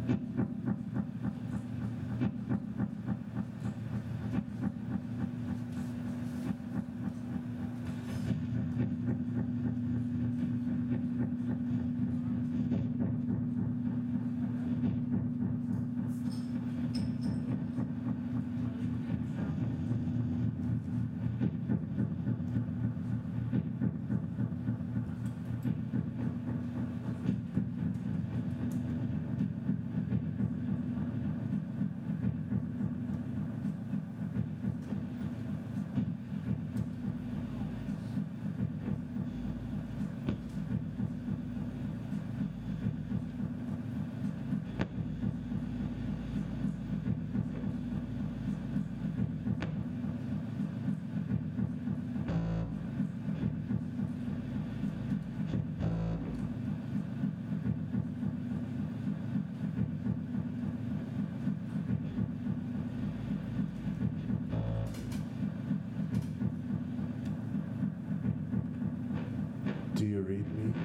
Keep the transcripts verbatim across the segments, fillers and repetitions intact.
Do you read me?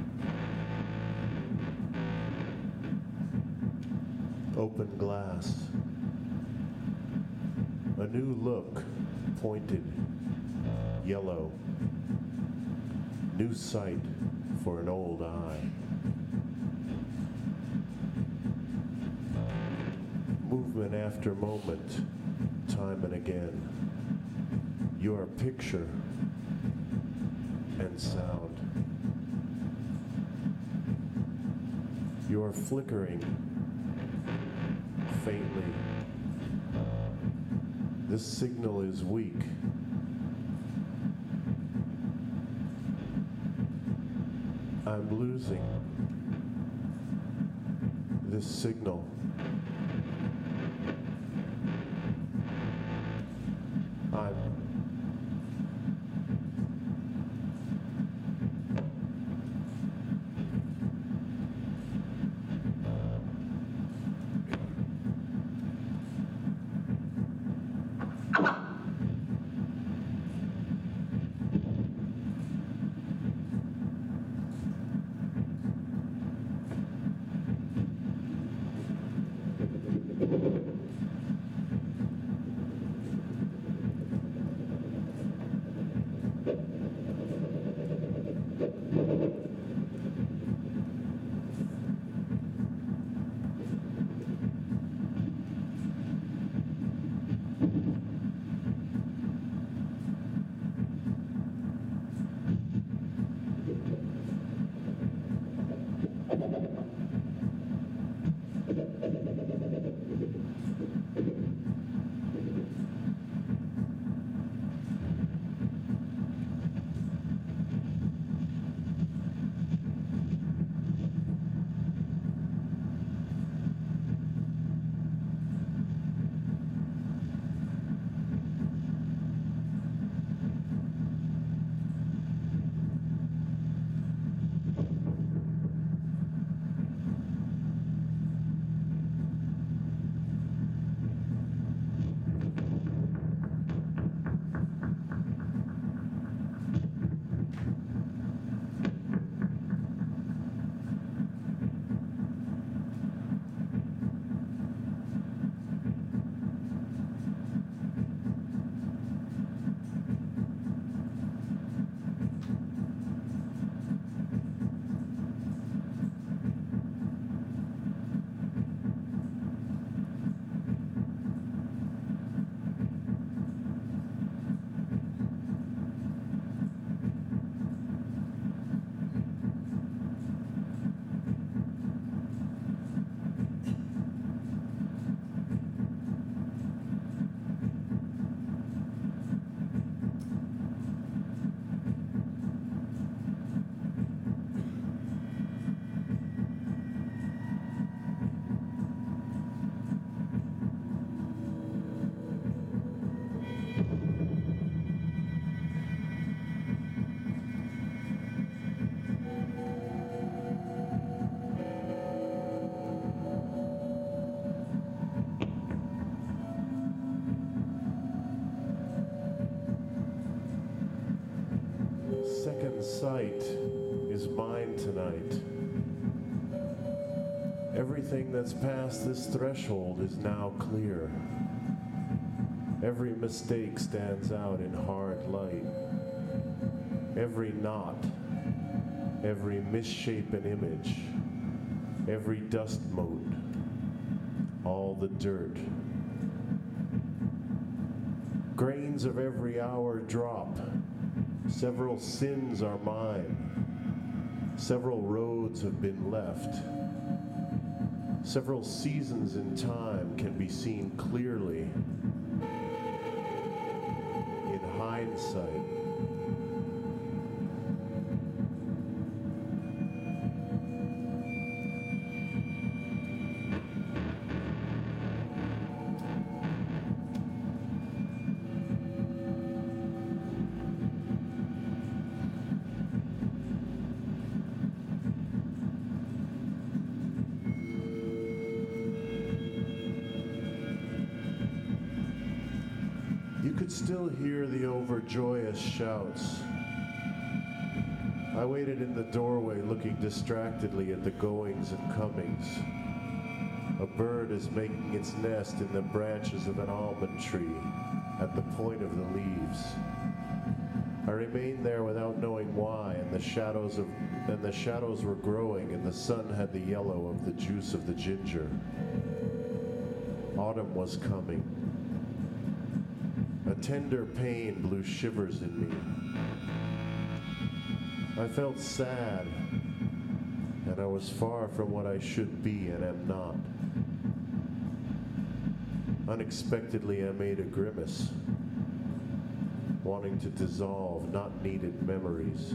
Open glass. A new look, pointed, yellow. New sight for an old eye. Movement after moment, time and again. Your picture and sound. You're flickering faintly. This signal is weak. I'm losing this signal. I'm second sight is mine tonight. Everything that's past this threshold is now clear. Every mistake stands out in hard light. Every knot, every misshapen image, every dust mote, all the dirt. Grains of every hour drop. Several sins are mine. Several roads have been left. Several seasons in time can be seen clearly. In hindsight. You could still hear the overjoyous shouts. I waited in the doorway looking distractedly at the goings and comings. A bird is making its nest in the branches of an almond tree at the point of the leaves. I remained there without knowing why, and the shadows of and the shadows were growing, and the sun had the yellow of the juice of the ginger. Autumn was coming. A tender pain blew shivers in me. I felt sad, and I was far from what I should be and am not. Unexpectedly, I made a grimace, wanting to dissolve not needed memories.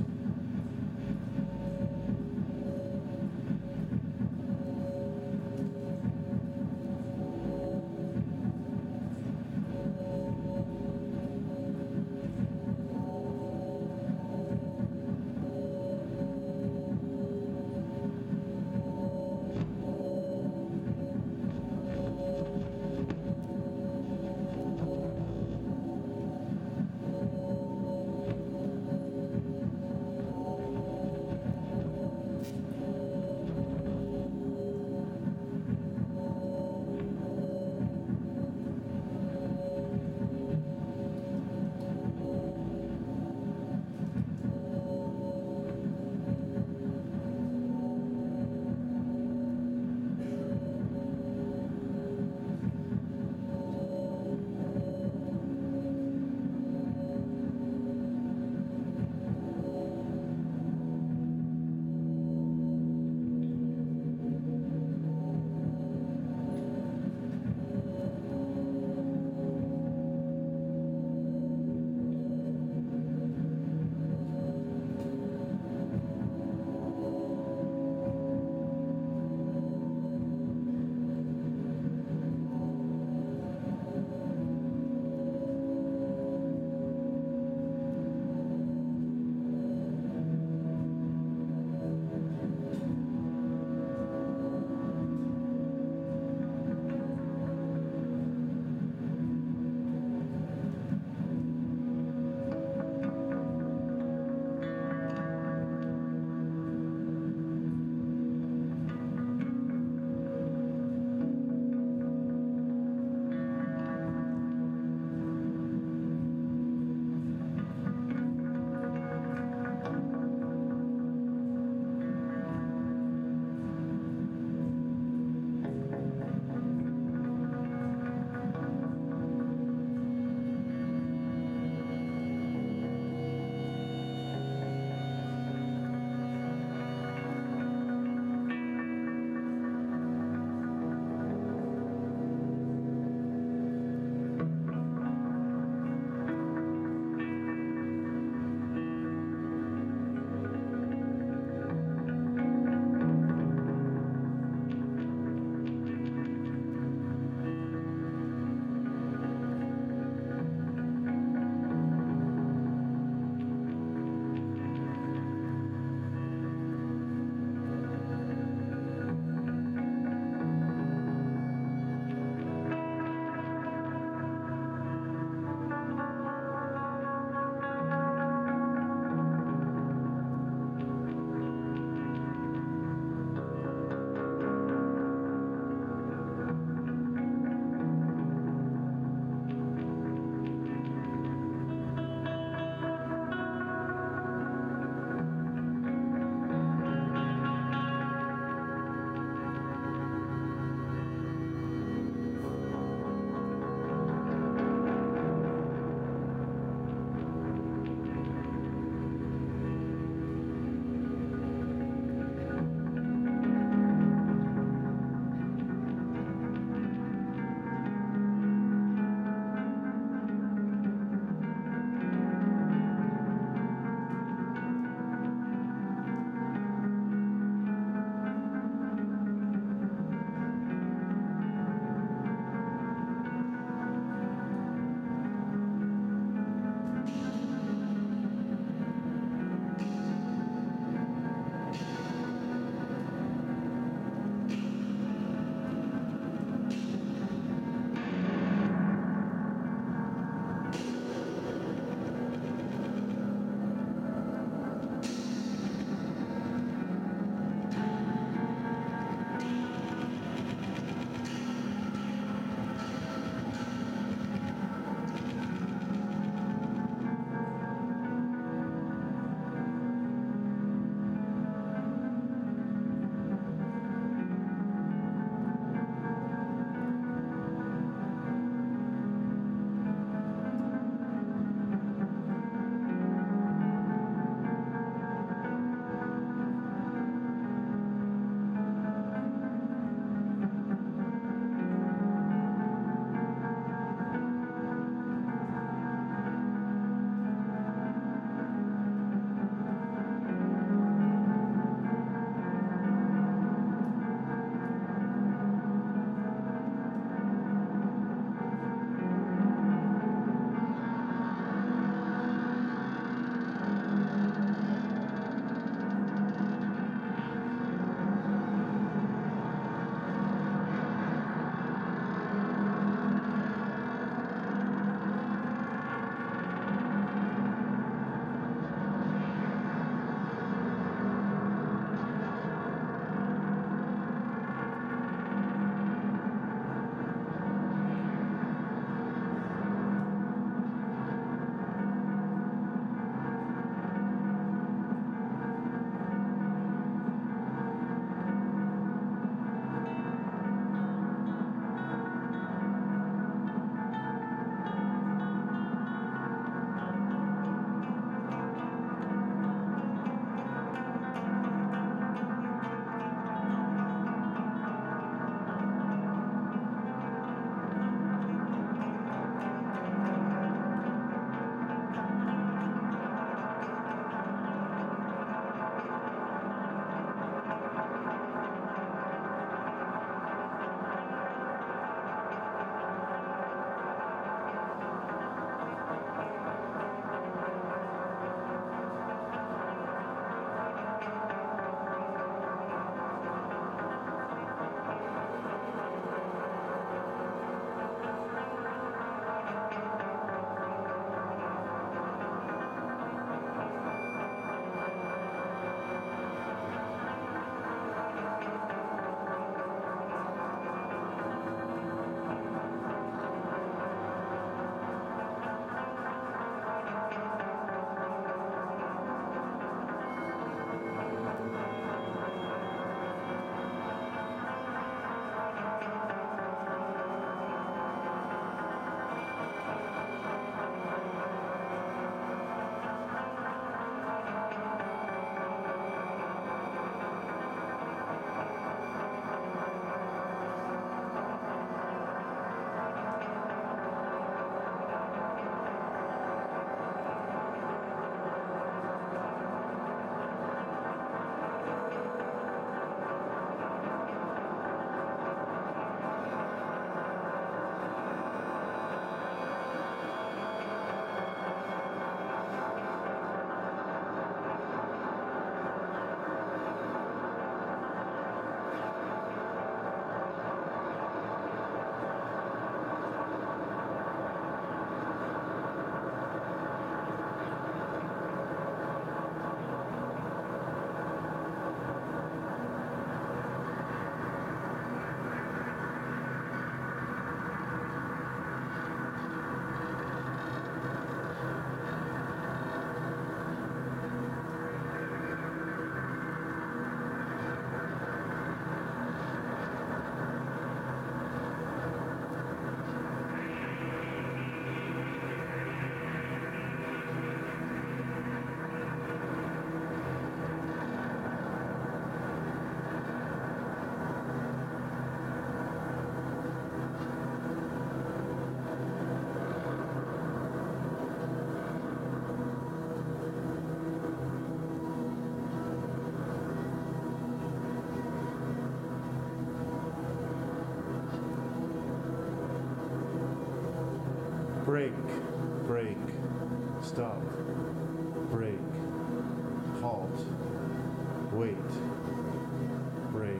Break, break, stop, break, halt, wait, break.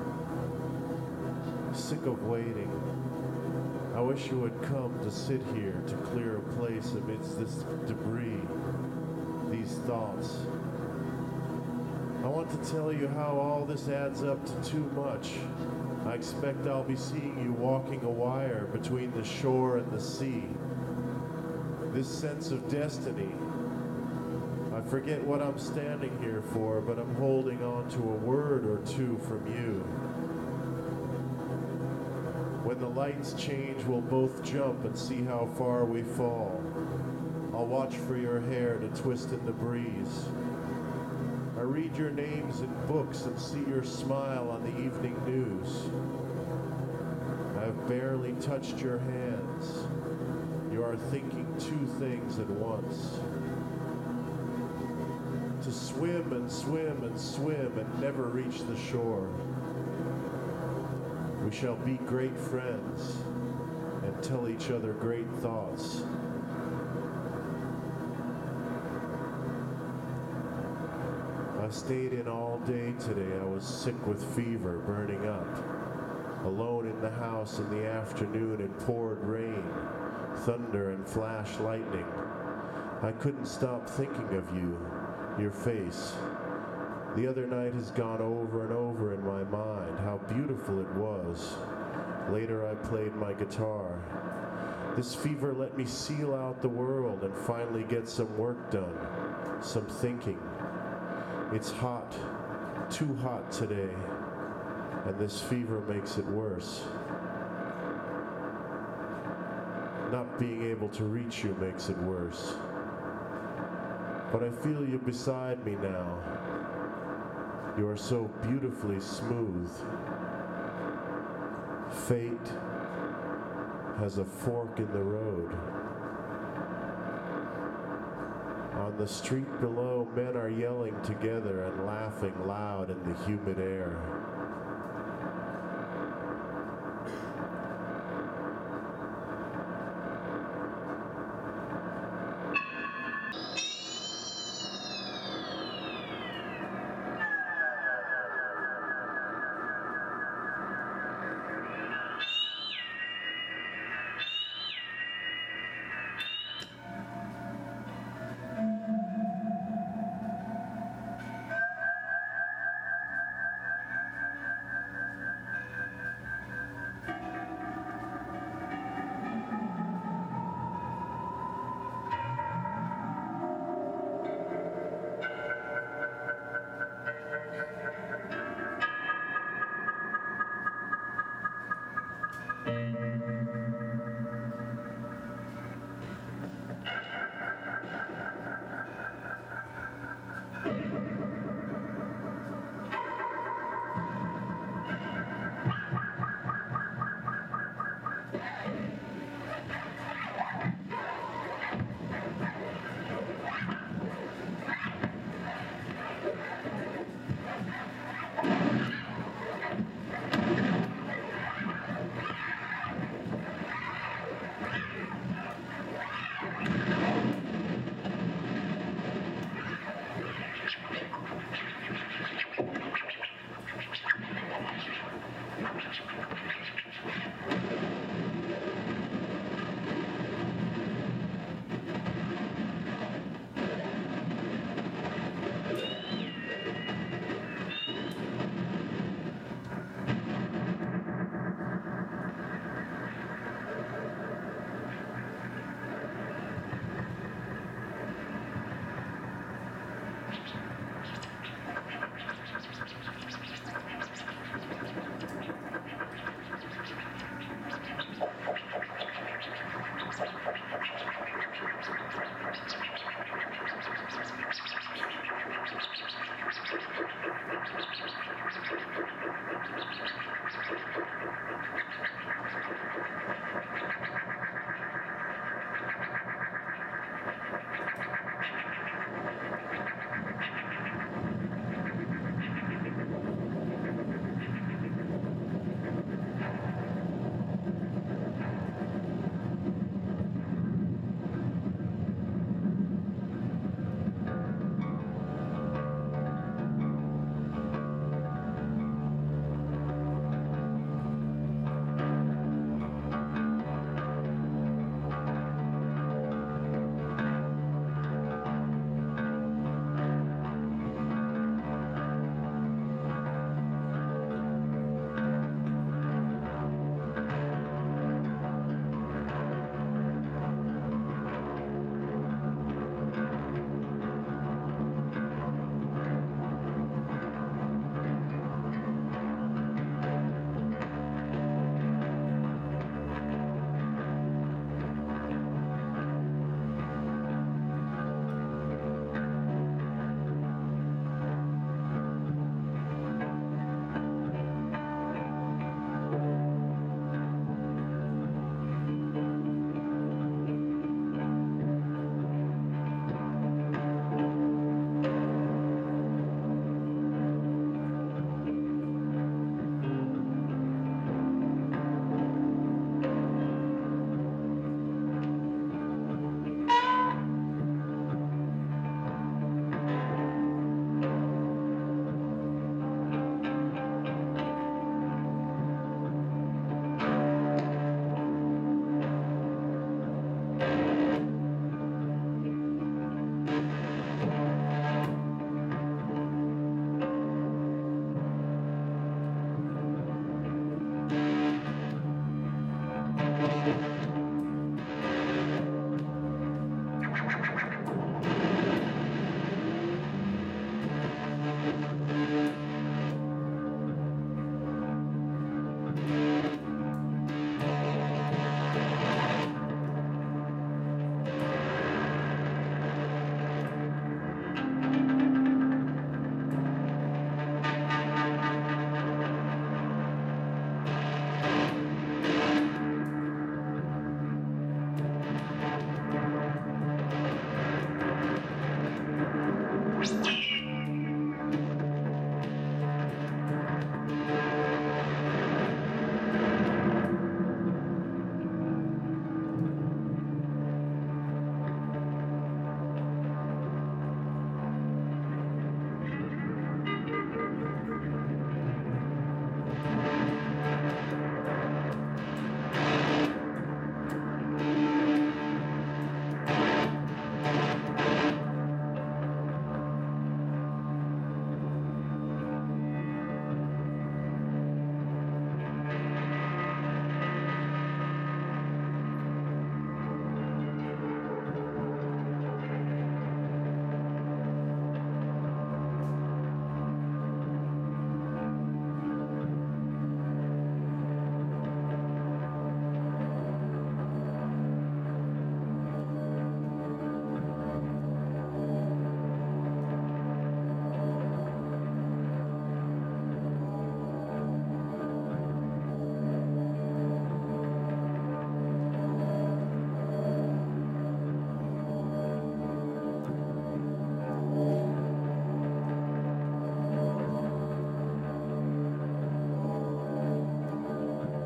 Sick of waiting. I wish you would come to sit here to clear a place amidst this debris, these thoughts. I want to tell you how all this adds up to too much. I expect I'll be seeing you walking a wire between the shore and the sea. This sense of destiny. I forget what I'm standing here for, but I'm holding on to a word or two from you. When the lights change, we'll both jump and see how far we fall. I'll watch for your hair to twist in the breeze. I read your names in books and see your smile on the evening news. I've barely touched your hands. You are thinking two things at once. To swim and swim and swim and never reach the shore. We shall be great friends and tell each other great thoughts. I stayed in all day today. I was sick with fever, burning up. Alone in the house in the afternoon, it poured rain, thunder and flash lightning. I couldn't stop thinking of you, your face. The other night has gone over and over in my mind, how beautiful it was. Later I played my guitar. This fever let me seal out the world and finally get some work done, some thinking. It's hot, too hot today, and this fever makes it worse. Not being able to reach you makes it worse. But I feel you beside me now. You are so beautifully smooth. Fate has a fork in the road. On the street below, men are yelling together and laughing loud in the humid air.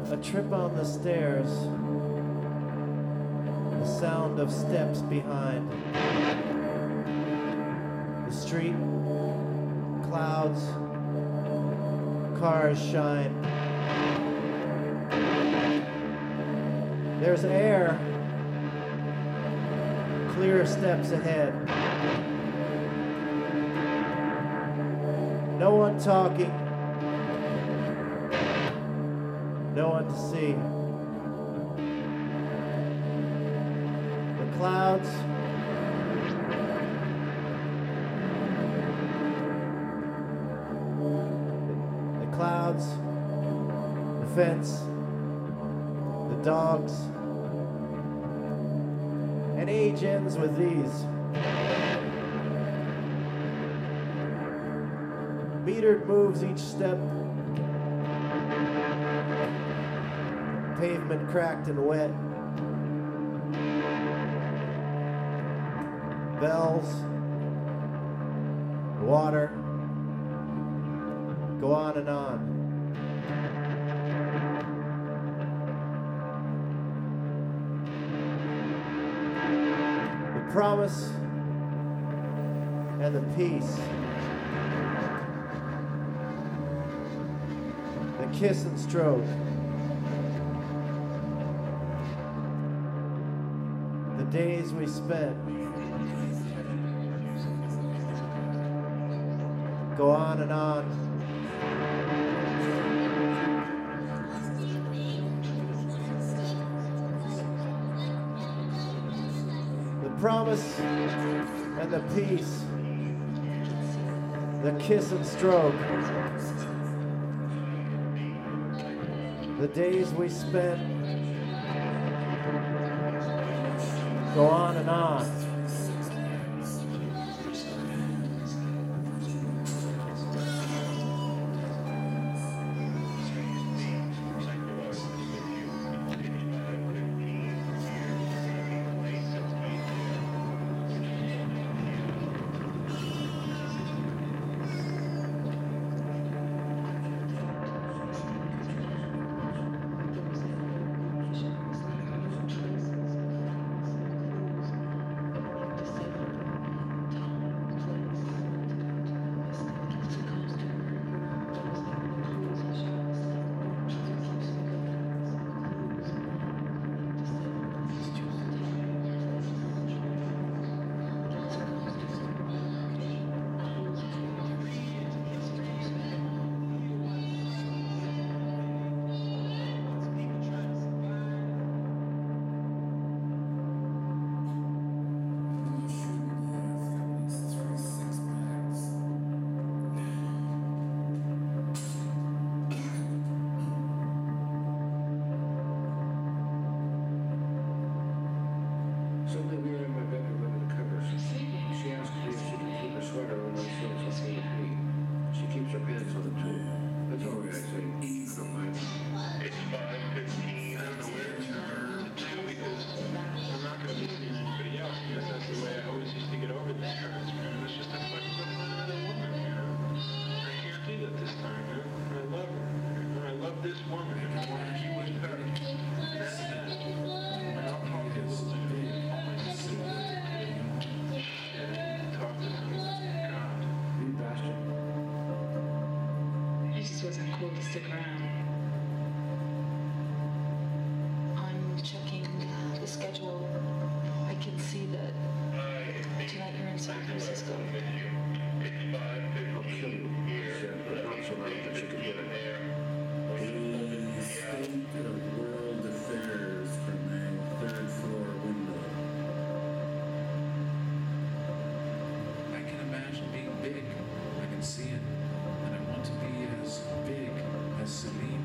A trip on the stairs. The sound of steps behind. The street, clouds, cars shine. There's air, clear steps ahead. No one talking, no one to see. The clouds, the clouds, the fence, the dogs, and age ends with these. Metered moves each step. Pavement cracked and wet. Bells, water, go on and on. The promise and the peace. The kiss and stroke. The days we spent. Go on and on. The promise and the peace. The kiss and stroke. The days we spent. Go on and on. See it, and I want to be as big as Celine.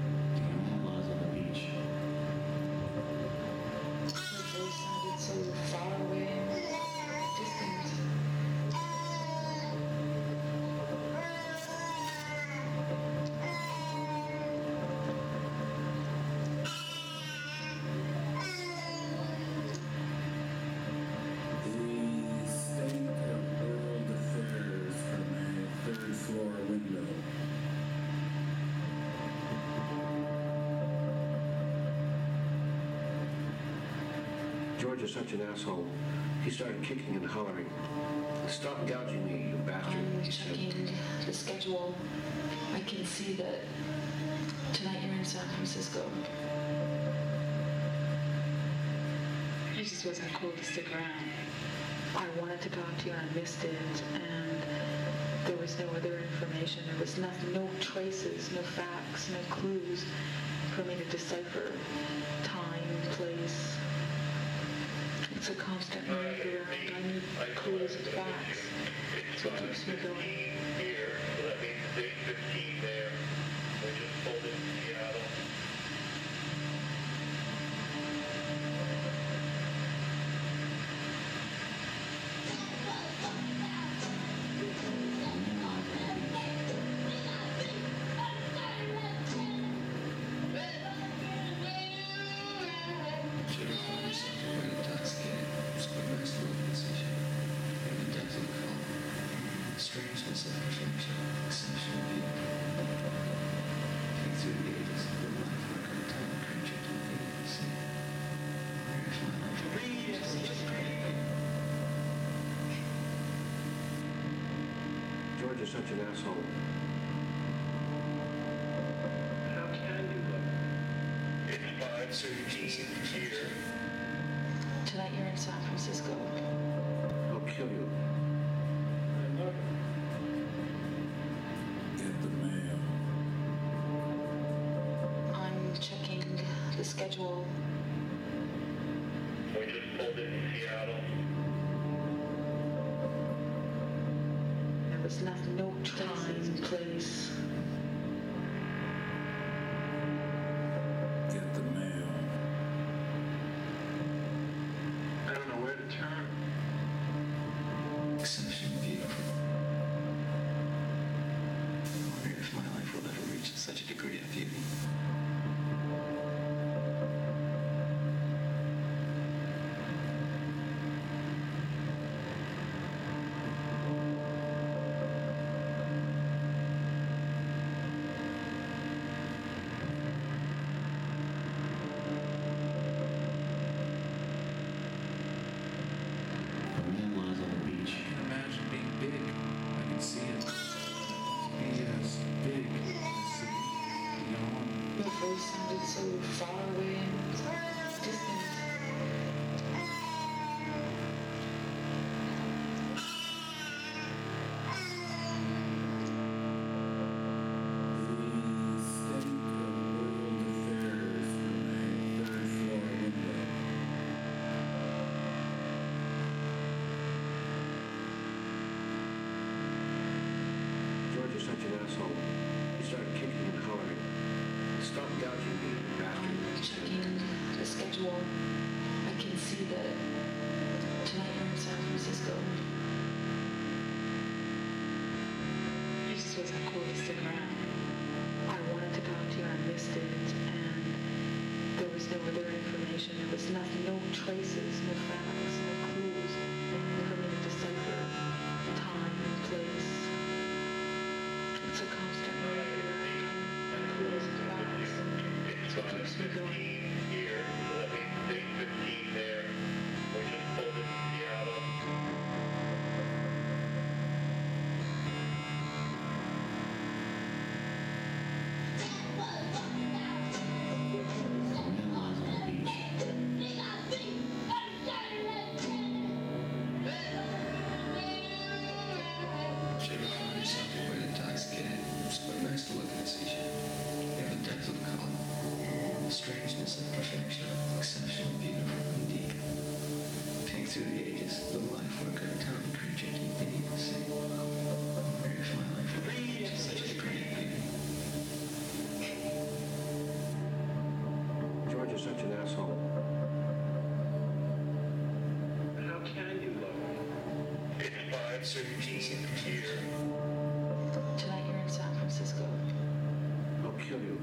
George is such an asshole. He started kicking and hollering. Stop gouging me, you bastard. I'm he said. checking the schedule. I can see that tonight you're in San Francisco. I just wasn't cool to stick around. I wanted to talk to you and I missed it, and there was no other information. There was nothing, no traces, no facts, no clues for me to decipher time, place. It's a constant merry-go-round. I need clues and facts. That's what keeps me going. Here, so that means it's eight fifteen there. We just pulled into Seattle. Strangeness of perfection, exceptional beauty. Peek through the ages, the life work of a tiny creature to the sea. Where if my life were such a great beauty. George is such an asshole. How can you look? It's five thirteen here. Tonight you're in San Francisco. I'll kill you. Get the mail. I'm checking the schedule. We just pulled into Seattle. There was nothing, no time, place. Get the mail. I don't know where to turn. Exceptional beautiful. I wonder if my life will ever reach such a degree of beauty. A man lies on the beach. I can imagine being big. I can see it. Be as big as the sea beyond. Your voice sounded so far away and distant. George is such an asshole. He started kicking and hollering. Stop gouging me, you bastard. I'm he said. checking the schedule. I can see that tonight you're in San Francisco. I just wasn't cool to stick around. I wanted to talk to you and I missed it, and there was no other information. There was nothing, no traces, no facts, no clues for me to decipher time and place. It's a constant merry-go-round. Clues and facts. It's That's what keeps me going. here, so that means it's eight fifteen there. We just pulled into Seattle. A man lies on the beach. Should you find yourself a bit intoxicated, it's quite nice to look at this each. You have the depth of color, the strangeness of perfection, exceptional beautiful indeed. Peek through the ages, the life work of a tiny creature deep beneath the sea. I wonder if my life will reach such a great beauty. George is such an asshole. How can you look? It's five thirteen here. Tonight you're in San Francisco. I'll kill you.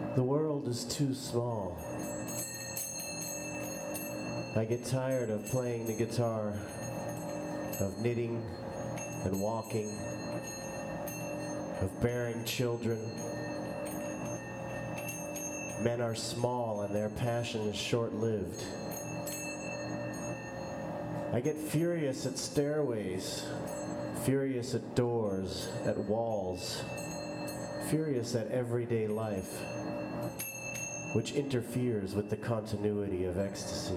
The world is too small. I get tired of playing the guitar, of knitting and walking, of bearing children. Men are small and their passion is short-lived. I get furious at stairways, furious at doors, at walls, furious at everyday life, which interferes with the continuity of ecstasy.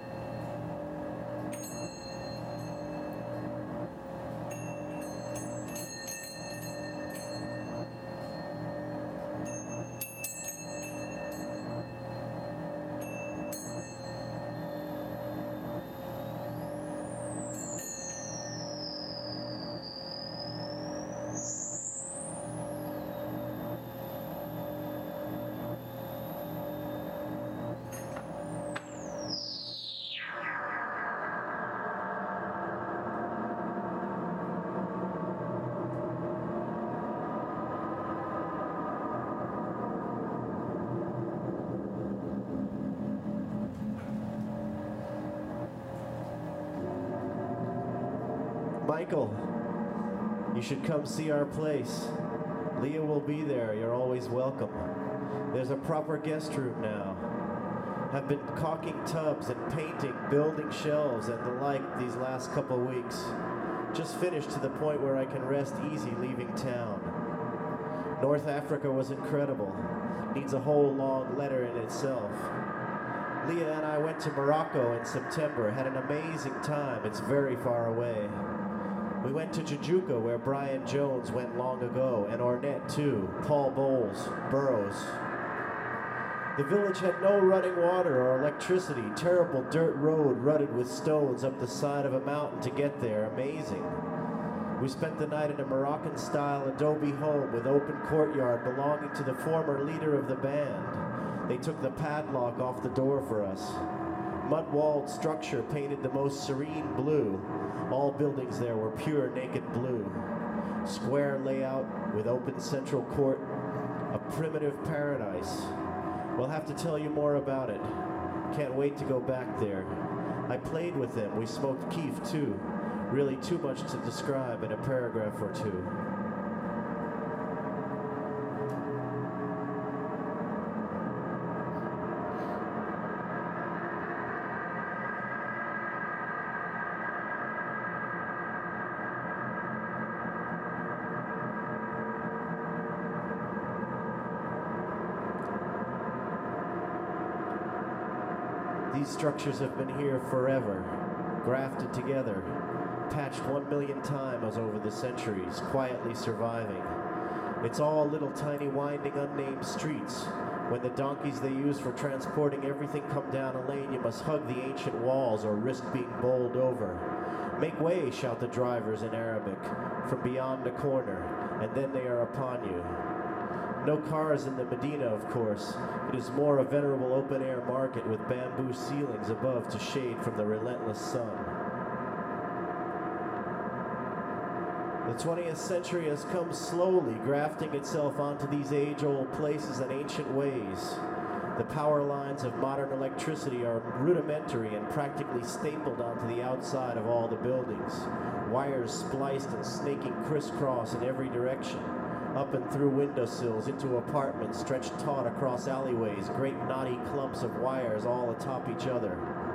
Michael, you should come see our place. Leah will be there. You're always welcome. There's a proper guest room now. Have been caulking tubs and painting, building shelves and the like these last couple weeks. Just finished to the point where I can rest easy leaving town. North Africa was incredible. Needs a whole long letter in itself. Leah and I went to Morocco in September. Had an amazing time. It's very far away. We went to Jujuka, where Brian Jones went long ago, and Ornette too, Paul Bowles, Burroughs. The village had no running water or electricity, terrible dirt road rutted with stones up the side of a mountain to get there, amazing. We spent the night in a Moroccan-style adobe home with open courtyard belonging to the former leader of the band. They took the padlock off the door for us. Mud-walled structure painted the most serene blue. All buildings there were pure naked blue. Square layout with open central court, a primitive paradise. We'll have to tell you more about it. Can't wait to go back there. I played with them. We smoked keef too. Really too much to describe in a paragraph or two. These structures have been here forever, grafted together, patched one million times over the centuries, quietly surviving. It's all little tiny winding unnamed streets. When the donkeys they use for transporting everything come down a lane, you must hug the ancient walls or risk being bowled over. Make way, shout the drivers in Arabic, from beyond a corner, and then they are upon you. No cars in the Medina, of course. It is more a venerable open-air market with bamboo ceilings above to shade from the relentless sun. The twentieth century has come slowly, grafting itself onto these age-old places and ancient ways. The power lines of modern electricity are rudimentary and practically stapled onto the outside of all the buildings. Wires spliced and snaking crisscross in every direction. Up and through windowsills, into apartments stretched taut across alleyways, great knotty clumps of wires all atop each other.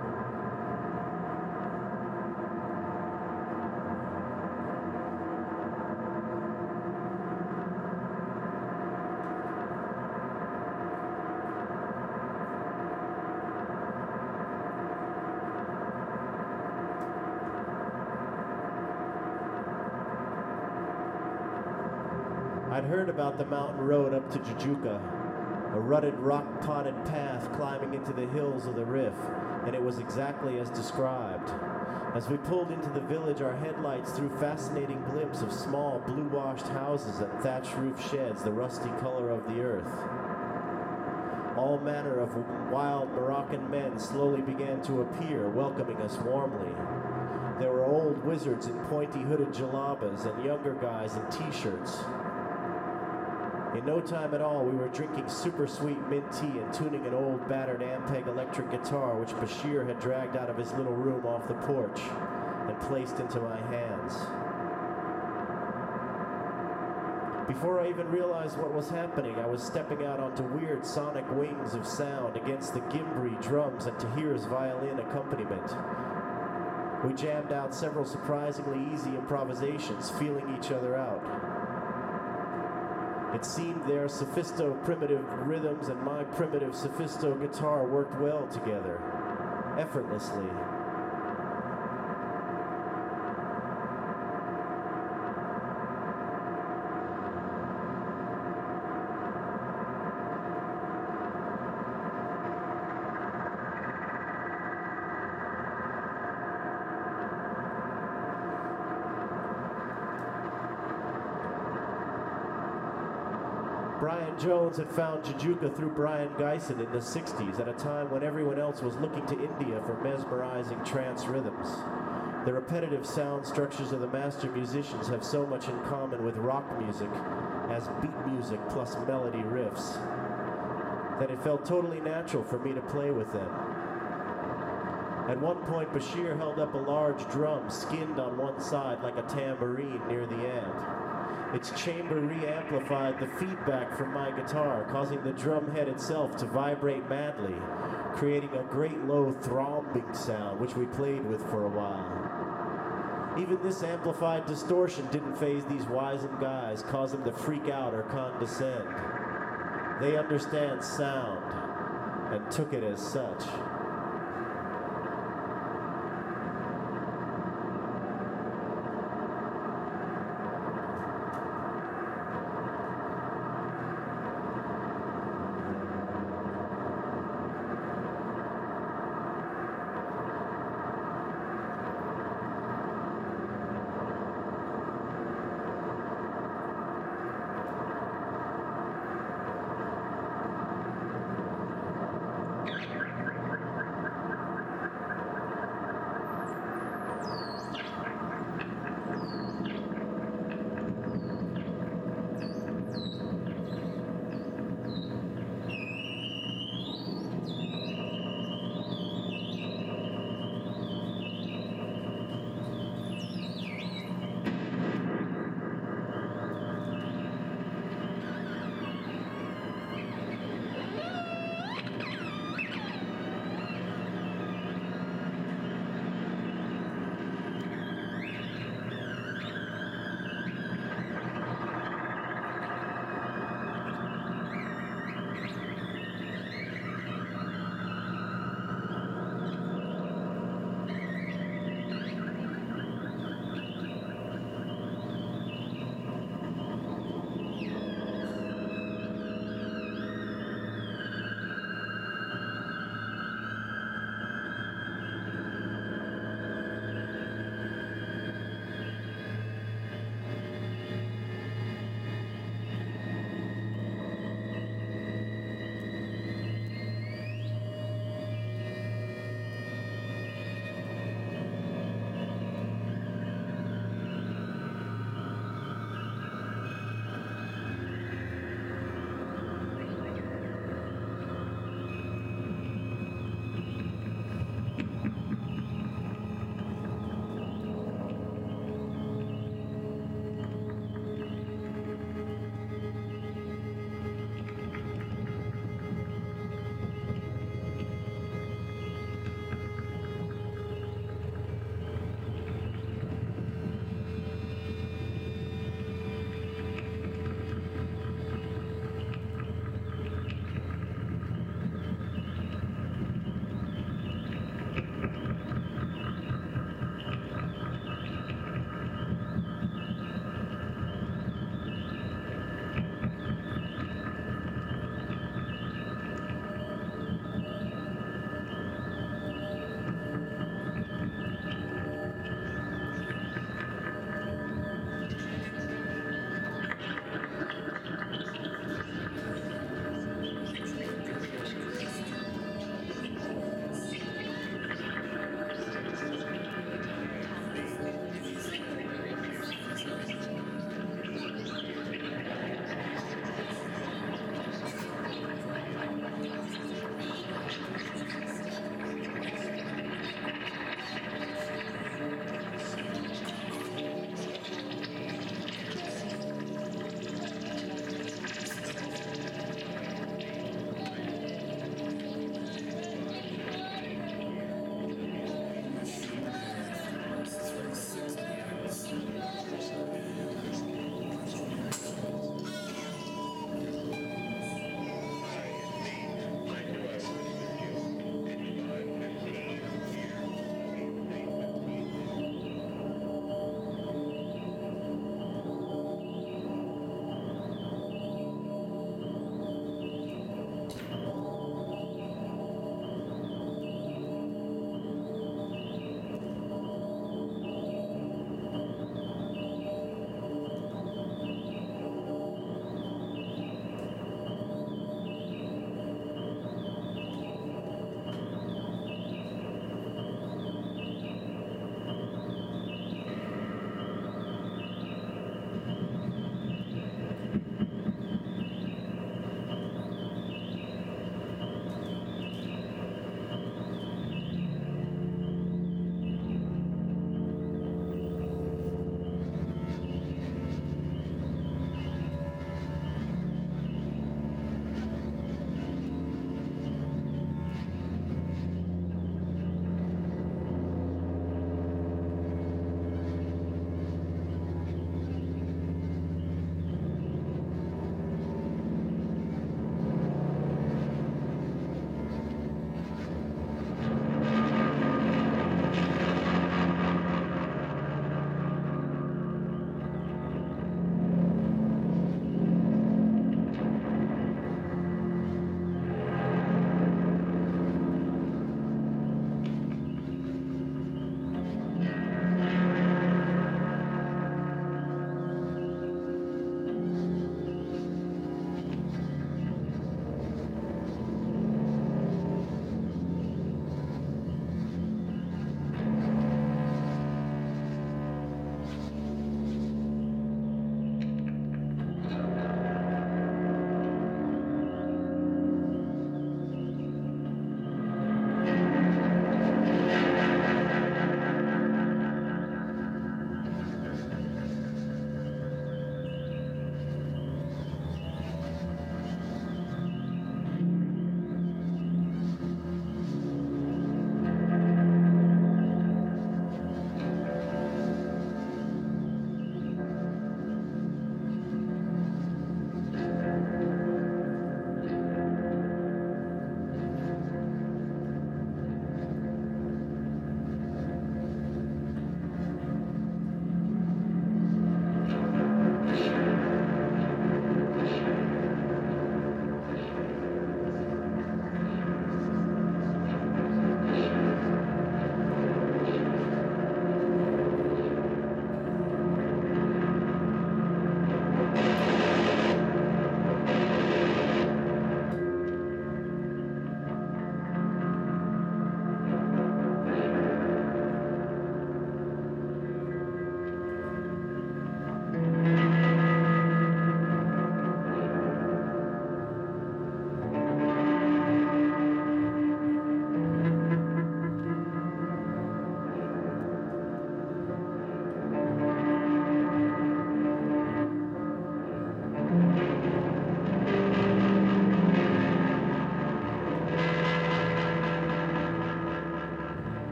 I'd heard about the mountain road up to Jujuka, a rutted rock-potted path climbing into the hills of the Rif, and it was exactly as described. As we pulled into the village, our headlights threw fascinating glimpse of small blue-washed houses and thatch-roof sheds, the rusty color of the earth. All manner of wild Moroccan men slowly began to appear, welcoming us warmly. There were old wizards in pointy hooded jalabas and younger guys in t-shirts. In no time at all, we were drinking super sweet mint tea and tuning an old battered Ampeg electric guitar which Bashir had dragged out of his little room off the porch and placed into my hands. Before I even realized what was happening, I was stepping out onto weird sonic wings of sound against the Gimbri drums and Tahir's violin accompaniment. We jammed out several surprisingly easy improvisations, feeling each other out. It seemed their sophisto primitive rhythms and my primitive sophisto guitar worked well together, effortlessly. Brian Jones had found Jajuka through Brian Geisen in the sixties, at a time when everyone else was looking to India for mesmerizing trance rhythms. The repetitive sound structures of the master musicians have so much in common with rock music as beat music plus melody riffs that it felt totally natural for me to play with them. At one point, Bashir held up a large drum skinned on one side like a tambourine near the end. Its chamber re-amplified the feedback from my guitar, causing the drum head itself to vibrate madly, creating a great low throbbing sound, which we played with for a while. Even this amplified distortion didn't faze these wizened guys, cause them to freak out or condescend. They understand sound, and took it as such.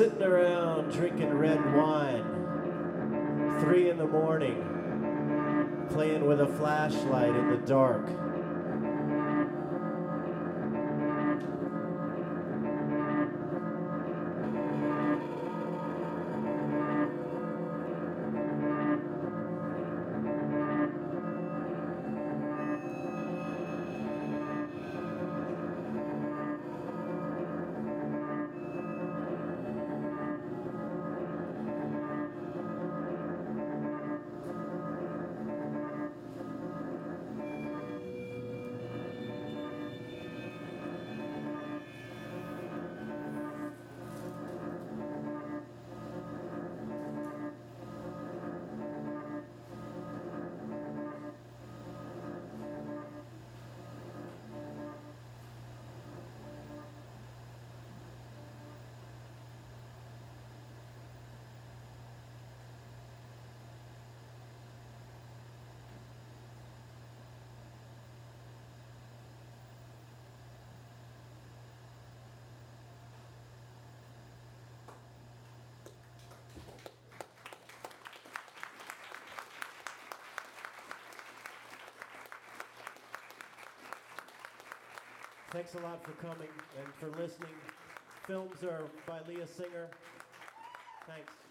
sitting around drinking red wine, three in the morning, playing with a flashlight in the dark. Thanks a lot for coming and for listening. Films are by Leah Singer. Thanks.